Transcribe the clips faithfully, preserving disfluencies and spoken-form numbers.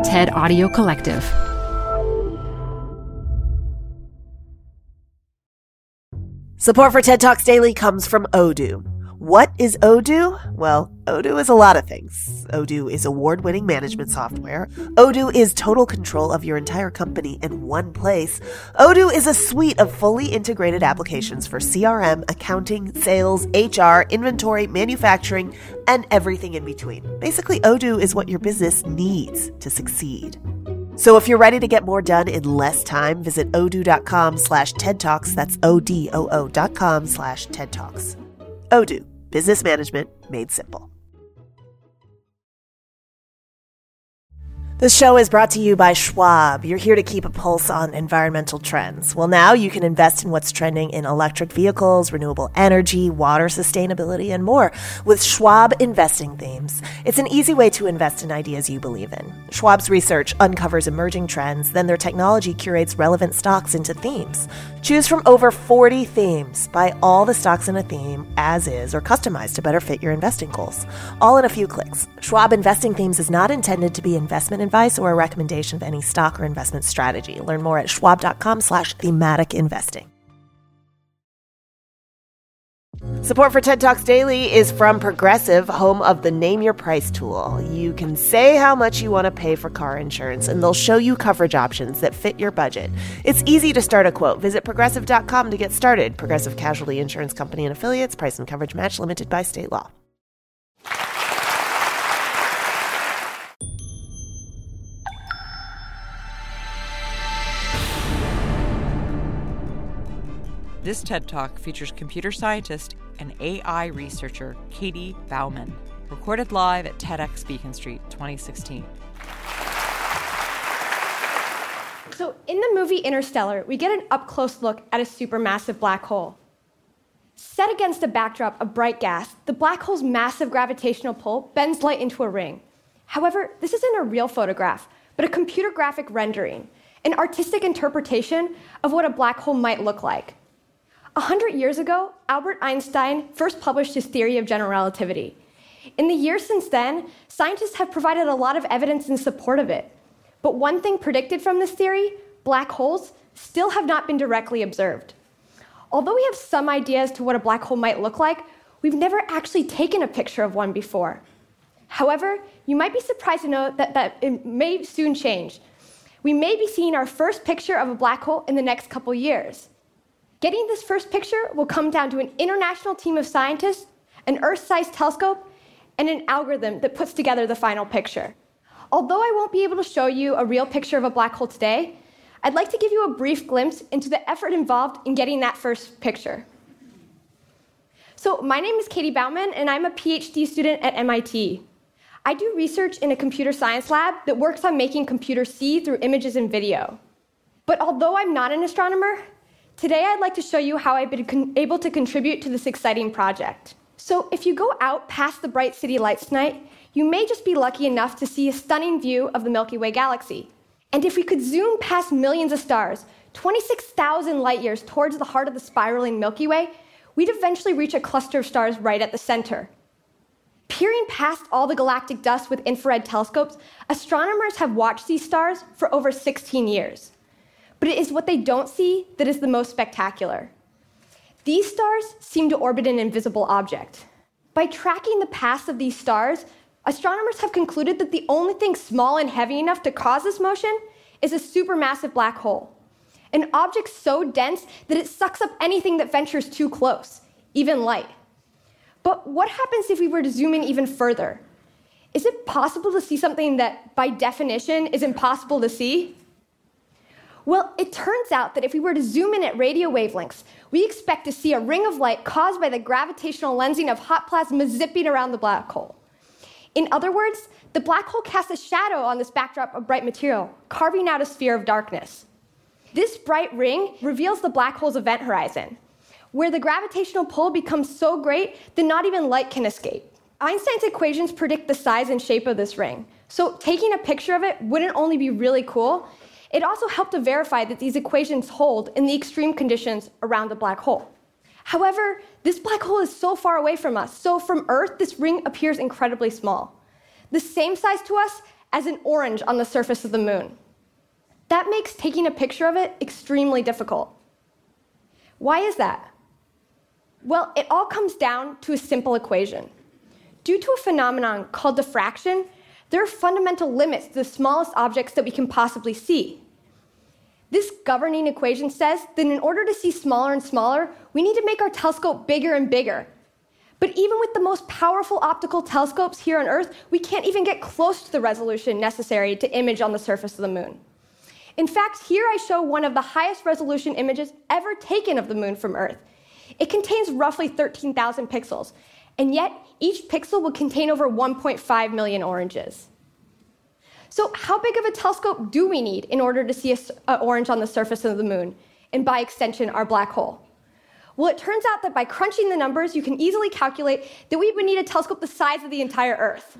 TED Audio Collective. Support for TED Talks Daily comes from Odoo. What is Odoo? Well, Odoo is a lot of things. Odoo is award-winning management software. Odoo is total control of your entire company in one place. Odoo is a suite of fully integrated applications for C R M, accounting, sales, H R, inventory, manufacturing, and everything in between. Basically, Odoo is what your business needs to succeed. So if you're ready to get more done in less time, visit odoo.com slash TED Talks. That's O-D-O-O dot com slash TED Talks. Odoo. Business management made simple. This show is brought to you by Schwab. You're here to keep a pulse on environmental trends. Well, now you can invest in what's trending in electric vehicles, renewable energy, water sustainability, and more with Schwab Investing Themes. It's an easy way to invest in ideas you believe in. Schwab's research uncovers emerging trends, then their technology curates relevant stocks into themes. Choose from over forty themes. Buy all the stocks in a theme as is or customized to better fit your investing goals. All in a few clicks. Schwab Investing Themes is not intended to be investment advice or a recommendation of any stock or investment strategy. Learn more at schwab.com slash thematic investing. Support for TED Talks Daily is from Progressive, home of the Name Your Price tool. You can say how much you want to pay for car insurance, and they'll show you coverage options that fit your budget. It's easy to start a quote. Visit progressive dot com to get started. Progressive Casualty Insurance Company and Affiliates. Price and coverage match limited by state law. This TED Talk features computer scientist and A I researcher Katie Bauman, recorded live at TEDx Beacon Street twenty sixteen. So in the movie Interstellar, we get an up-close look at a supermassive black hole. Set against a backdrop of bright gas, the black hole's massive gravitational pull bends light into a ring. However, this isn't a real photograph, but a computer graphic rendering, an artistic interpretation of what a black hole might look like. A hundred years ago, Albert Einstein first published his theory of general relativity. In the years since then, scientists have provided a lot of evidence in support of it. But one thing predicted from this theory, black holes, still have not been directly observed. Although we have some ideas to what a black hole might look like, we've never actually taken a picture of one before. However, you might be surprised to know that, that it may soon change. We may be seeing our first picture of a black hole in the next couple years. Getting this first picture will come down to an international team of scientists, an Earth-sized telescope, and an algorithm that puts together the final picture. Although I won't be able to show you a real picture of a black hole today, I'd like to give you a brief glimpse into the effort involved in getting that first picture. So my name is Katie Bauman, and I'm a PhD student at M I T. I do research in a computer science lab that works on making computers see through images and video. But although I'm not an astronomer, today I'd like to show you how I've been con- able to contribute to this exciting project. So if you go out past the bright city lights tonight, you may just be lucky enough to see a stunning view of the Milky Way galaxy. And if we could zoom past millions of stars, twenty-six thousand light years towards the heart of the spiraling Milky Way, we'd eventually reach a cluster of stars right at the center. Peering past all the galactic dust with infrared telescopes, astronomers have watched these stars for over sixteen years. But it is what they don't see that is the most spectacular. These stars seem to orbit an invisible object. By tracking the paths of these stars, astronomers have concluded that the only thing small and heavy enough to cause this motion is a supermassive black hole, an object so dense that it sucks up anything that ventures too close, even light. But what happens if we were to zoom in even further? Is it possible to see something that, by definition, is impossible to see? Well, it turns out that if we were to zoom in at radio wavelengths, we expect to see a ring of light caused by the gravitational lensing of hot plasma zipping around the black hole. In other words, the black hole casts a shadow on this backdrop of bright material, carving out a sphere of darkness. This bright ring reveals the black hole's event horizon, where the gravitational pull becomes so great that not even light can escape. Einstein's equations predict the size and shape of this ring, so taking a picture of it wouldn't only be really cool, it also helped to verify that these equations hold in the extreme conditions around the black hole. However, this black hole is so far away from us, so from Earth, this ring appears incredibly small. The same size to us as an orange on the surface of the moon. That makes taking a picture of it extremely difficult. Why is that? Well, it all comes down to a simple equation. Due to a phenomenon called diffraction, there are fundamental limits to the smallest objects that we can possibly see. This governing equation says that in order to see smaller and smaller, we need to make our telescope bigger and bigger. But even with the most powerful optical telescopes here on Earth, we can't even get close to the resolution necessary to image on the surface of the moon. In fact, here I show one of the highest resolution images ever taken of the moon from Earth. It contains roughly thirteen thousand pixels, and yet each pixel will contain over one point five million oranges. So how big of a telescope do we need in order to see an orange on the surface of the moon, and by extension, our black hole? Well, it turns out that by crunching the numbers, you can easily calculate that we would need a telescope the size of the entire Earth.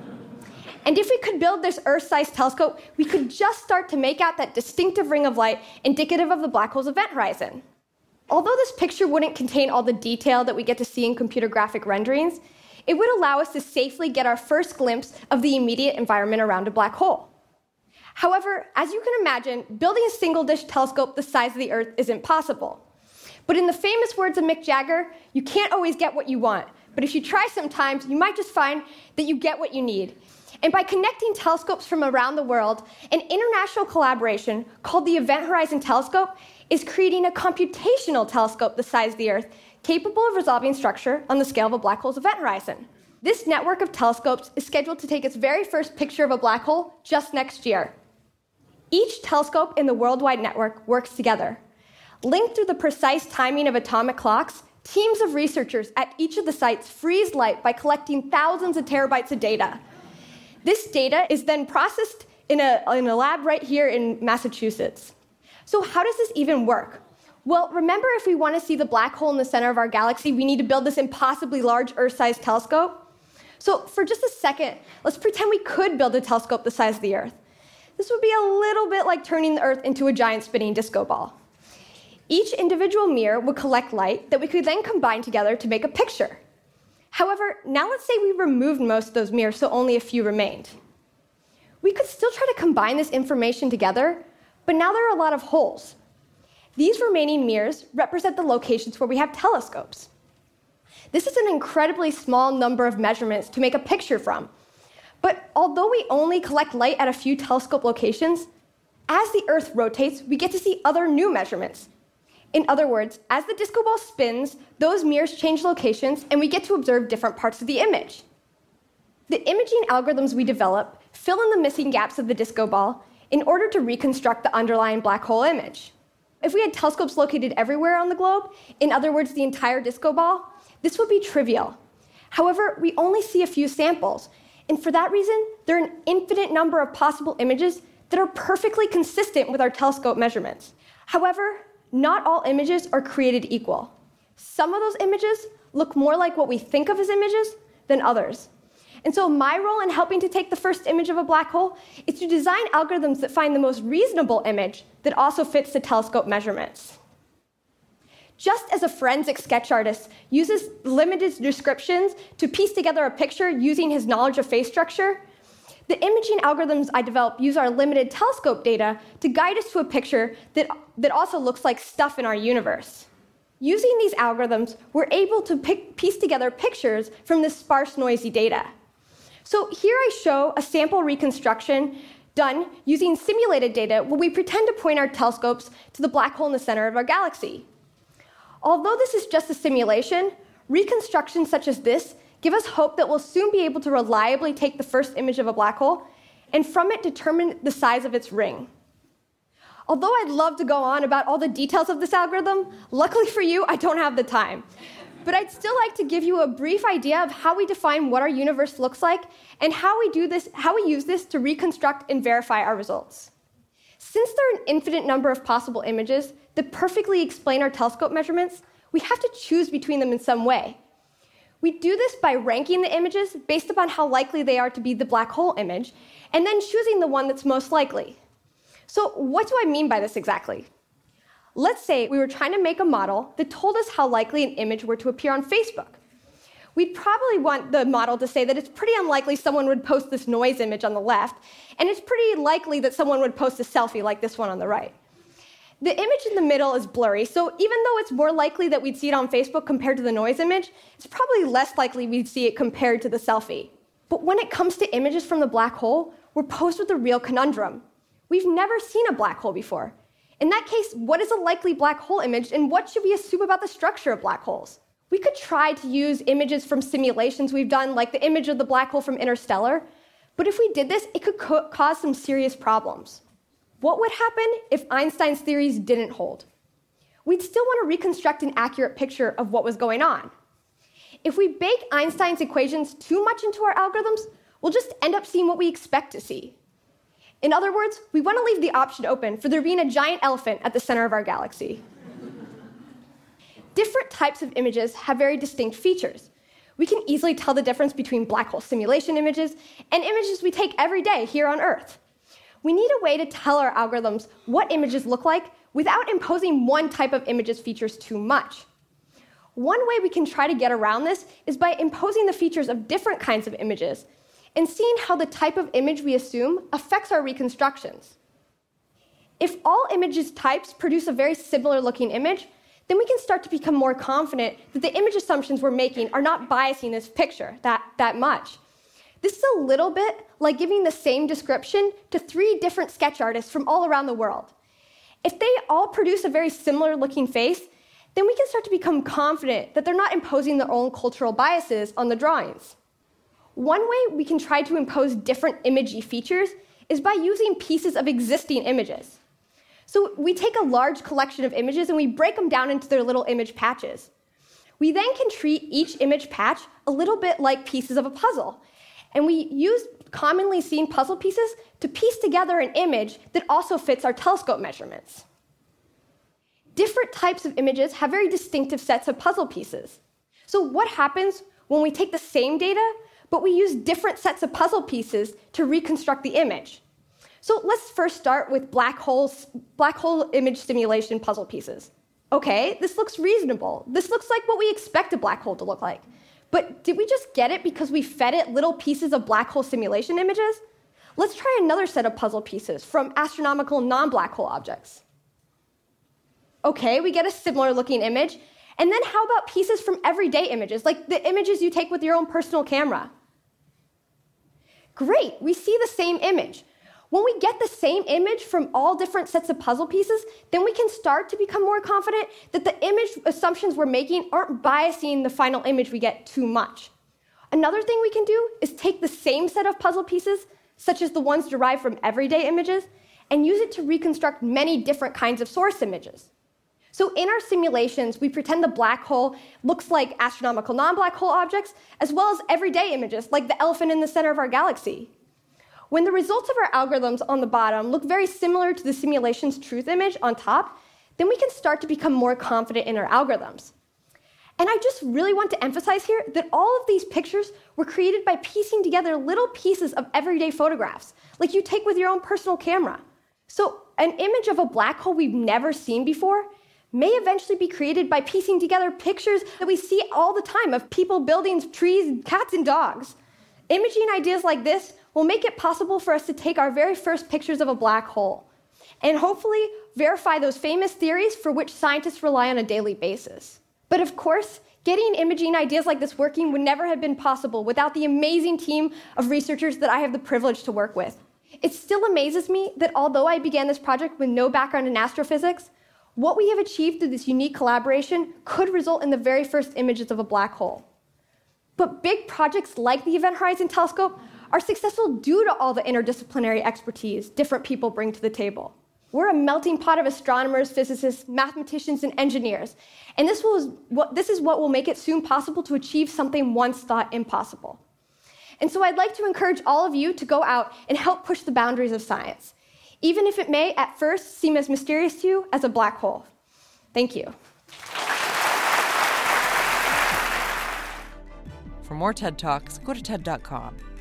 And if we could build this Earth-sized telescope, we could just start to make out that distinctive ring of light indicative of the black hole's event horizon. Although this picture wouldn't contain all the detail that we get to see in computer graphic renderings, it would allow us to safely get our first glimpse of the immediate environment around a black hole. However, as you can imagine, building a single-dish telescope the size of the Earth isn't possible. But in the famous words of Mick Jagger, you can't always get what you want, but if you try sometimes, you might just find that you get what you need. And by connecting telescopes from around the world, an international collaboration called the Event Horizon Telescope is creating a computational telescope the size of the Earth, capable of resolving structure on the scale of a black hole's event horizon. This network of telescopes is scheduled to take its very first picture of a black hole just next year. Each telescope in the worldwide network works together. Linked through the precise timing of atomic clocks, teams of researchers at each of the sites freeze light by collecting thousands of terabytes of data. This data is then processed in a, in a lab right here in Massachusetts. So how does this even work? Well, remember, if we want to see the black hole in the center of our galaxy, we need to build this impossibly large Earth-sized telescope. So for just a second, let's pretend we could build a telescope the size of the Earth. This would be a little bit like turning the Earth into a giant spinning disco ball. Each individual mirror would collect light that we could then combine together to make a picture. However, now let's say we removed most of those mirrors, so only a few remained. We could still try to combine this information together, but now there are a lot of holes. These remaining mirrors represent the locations where we have telescopes. This is an incredibly small number of measurements to make a picture from. But although we only collect light at a few telescope locations, as the Earth rotates, we get to see other new measurements. In other words, as the disco ball spins, those mirrors change locations, and we get to observe different parts of the image. The imaging algorithms we develop fill in the missing gaps of the disco ball in order to reconstruct the underlying black hole image. If we had telescopes located everywhere on the globe, in other words, the entire disco ball, this would be trivial. However, we only see a few samples, and for that reason, there are an infinite number of possible images that are perfectly consistent with our telescope measurements. However, not all images are created equal. Some of those images look more like what we think of as images than others. And so my role in helping to take the first image of a black hole is to design algorithms that find the most reasonable image that also fits the telescope measurements. Just as a forensic sketch artist uses limited descriptions to piece together a picture using his knowledge of face structure, the imaging algorithms I develop use our limited telescope data to guide us to a picture that, that also looks like stuff in our universe. Using these algorithms, we're able to pick, piece together pictures from this sparse, noisy data. So here I show a sample reconstruction done using simulated data where we pretend to point our telescopes to the black hole in the center of our galaxy. Although this is just a simulation, reconstructions such as this give us hope that we'll soon be able to reliably take the first image of a black hole and from it determine the size of its ring. Although I'd love to go on about all the details of this algorithm, luckily for you, I don't have the time. But I'd still like to give you a brief idea of how we define what our universe looks like and how we do this, how we use this to reconstruct and verify our results. Since there are an infinite number of possible images that perfectly explain our telescope measurements, we have to choose between them in some way. We do this by ranking the images based upon how likely they are to be the black hole image, and then choosing the one that's most likely. So what do I mean by this exactly? Let's say we were trying to make a model that told us how likely an image were to appear on Facebook. we'd probably want the model to say that it's pretty unlikely someone would post this noise image on the left, and it's pretty likely that someone would post a selfie like this one on the right. The image in the middle is blurry, so even though it's more likely that we'd see it on Facebook compared to the noise image, it's probably less likely we'd see it compared to the selfie. But when it comes to images from the black hole, we're posed with a real conundrum. We've never seen a black hole before. In that case, what is a likely black hole image, and what should we assume about the structure of black holes? We could try to use images from simulations we've done, like the image of the black hole from Interstellar, but if we did this, it could co- cause some serious problems. What would happen if Einstein's theories didn't hold? We'd still want to reconstruct an accurate picture of what was going on. If we bake Einstein's equations too much into our algorithms, we'll just end up seeing what we expect to see. In other words, we want to leave the option open for there being a giant elephant at the center of our galaxy. Different types of images have very distinct features. We can easily tell the difference between black hole simulation images and images we take every day here on Earth. We need a way to tell our algorithms what images look like without imposing one type of image's features too much. One way we can try to get around this is by imposing the features of different kinds of images and seeing how the type of image we assume affects our reconstructions. If all images types produce a very similar looking image, then we can start to become more confident that the image assumptions we're making are not biasing this picture that, that much. This is a little bit like giving the same description to three different sketch artists from all around the world. If they all produce a very similar looking face, then we can start to become confident that they're not imposing their own cultural biases on the drawings. One way we can try to impose different imagey features is by using pieces of existing images. So we take a large collection of images and we break them down into their little image patches. We then can treat each image patch a little bit like pieces of a puzzle. And we use commonly seen puzzle pieces to piece together an image that also fits our telescope measurements. Different types of images have very distinctive sets of puzzle pieces. So what happens when we take the same data, but we use different sets of puzzle pieces to reconstruct the image? So let's first start with black holes, black hole image simulation puzzle pieces. Okay, this looks reasonable. This looks like what we expect a black hole to look like. But did we just get it because we fed it little pieces of black hole simulation images? Let's try another set of puzzle pieces from astronomical non-black hole objects. Okay, we get a similar looking image. And then how about pieces from everyday images, like the images you take with your own personal camera? Great, we see the same image. When we get the same image from all different sets of puzzle pieces, then we can start to become more confident that the image assumptions we're making aren't biasing the final image we get too much. Another thing we can do is take the same set of puzzle pieces, such as the ones derived from everyday images, and use it to reconstruct many different kinds of source images. So in our simulations, we pretend the black hole looks like astronomical non-black hole objects, as well as everyday images, like the elephant in the center of our galaxy. When the results of our algorithms on the bottom look very similar to the simulation's truth image on top, then we can start to become more confident in our algorithms. And I just really want to emphasize here that all of these pictures were created by piecing together little pieces of everyday photographs, like you take with your own personal camera. So an image of a black hole we've never seen before may eventually be created by piecing together pictures that we see all the time of people, buildings, trees, cats, and dogs. Imaging ideas like this will make it possible for us to take our very first pictures of a black hole and hopefully verify those famous theories for which scientists rely on a daily basis. But of course, getting imaging ideas like this working would never have been possible without the amazing team of researchers that I have the privilege to work with. It still amazes me that although I began this project with no background in astrophysics, what we have achieved through this unique collaboration could result in the very first images of a black hole. But big projects like the Event Horizon Telescope are successful due to all the interdisciplinary expertise different people bring to the table. We're a melting pot of astronomers, physicists, mathematicians, and engineers, and this, will, what, this is what will make it soon possible to achieve something once thought impossible. And so I'd like to encourage all of you to go out and help push the boundaries of science, even if it may at first seem as mysterious to you as a black hole. Thank you. For more TED Talks, go to TED dot com.